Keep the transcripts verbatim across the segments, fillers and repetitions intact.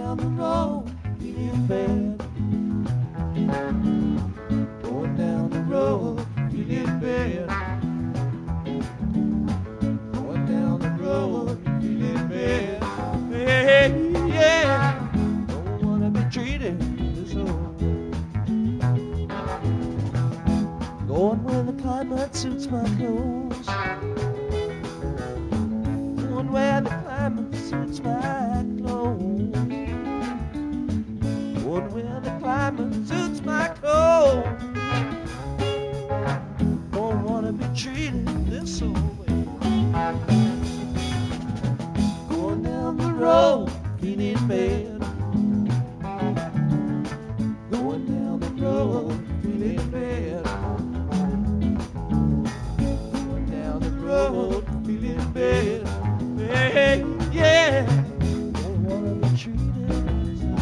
down the road, feeling bad. Going down the road, feeling bad. Going down the road, feeling bad. Hey, yeah. Don't wanna be treated this old. Going where the climate suits my clothes. Going where the climate suits my clothes. Going where the climate suits my clothes. Don't wanna be treated this old way. Going down the road, feeling bad. Going down the road, feeling bad. Going down the road, feeling bad. Hey, yeah. Don't wanna be treated this way.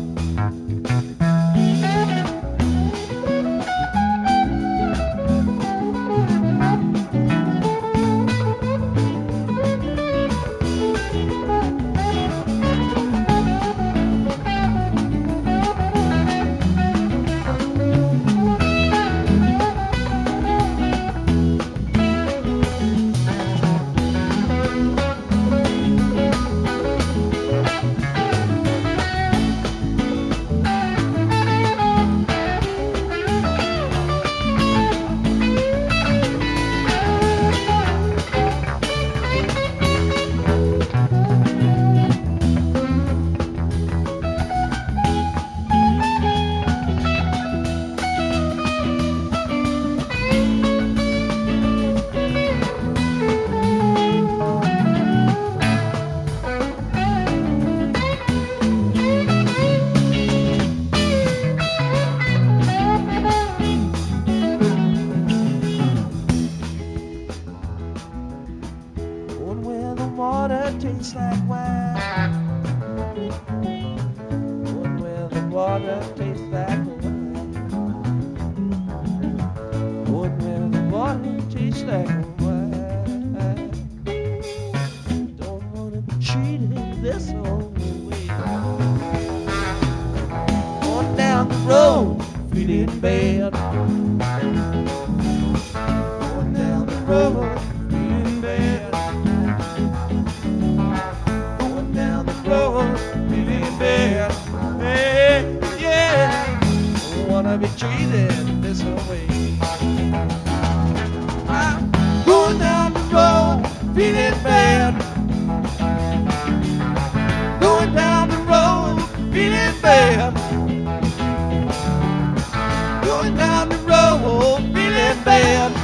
Going where the water tastes like wine. Going where the water tastes like wine. Going where the water tastes like wine. Don't wanna be treated this old way. Going down the road, feeling bad. Going down the road, feeling bad. Feeling bad, hey, yeah. Don't wanna be treated this way. I'm going down the road, feeling bad. Going down the road, feeling bad. Going down the road, feeling bad.